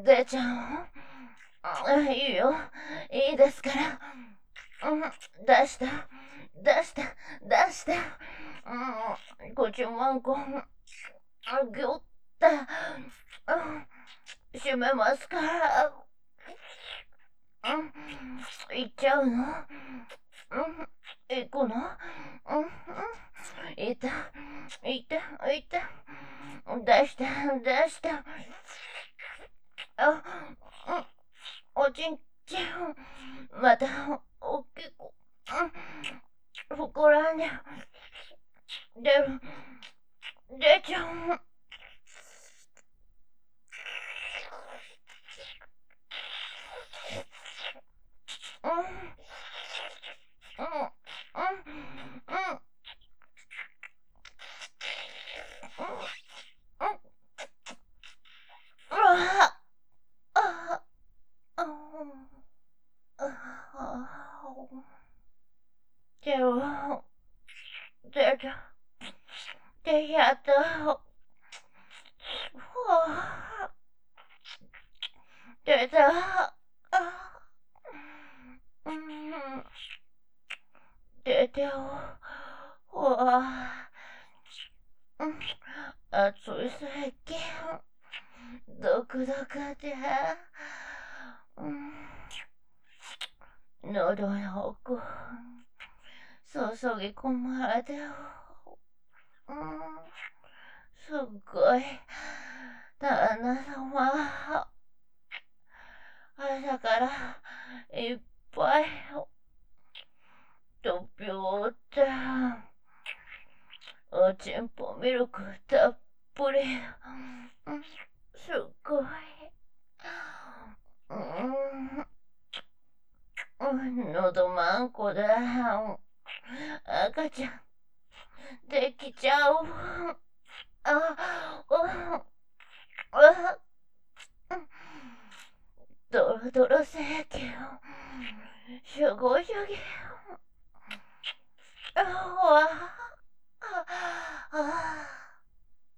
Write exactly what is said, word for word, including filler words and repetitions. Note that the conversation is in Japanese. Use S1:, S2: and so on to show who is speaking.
S1: 出ちゃう？あ、いいよ。いいですから。うん、出した。出した。出した。うん、ご注文こ、あ、ぎょった。うん、閉めますから。うん、行っちゃうの？うん、行くの？うん、いた、いた、いた。出した、出した。あ、うん、おちんちん。また、おっきく。うん、膨らんで、出る、出ちゃう。うん、うん、うん、うん、うん、うわあ、あ、あ、出る、出た、出ちゃった。ふわ、出た。あ、うん、出てよ。ふわ、うん、熱い咳。ドクドクで、うん、喉の奥、注ぎ込まれて、うん、すっごい、旦那様、朝からいっぱい、とぴょーって、おちんぽミルクたっぷり、うん、すっごい、うん、うん、喉まんこだ。赤ちゃん、できちゃう。あ、うん、あ、ドロドロせやけど、しゅごしゅぎ。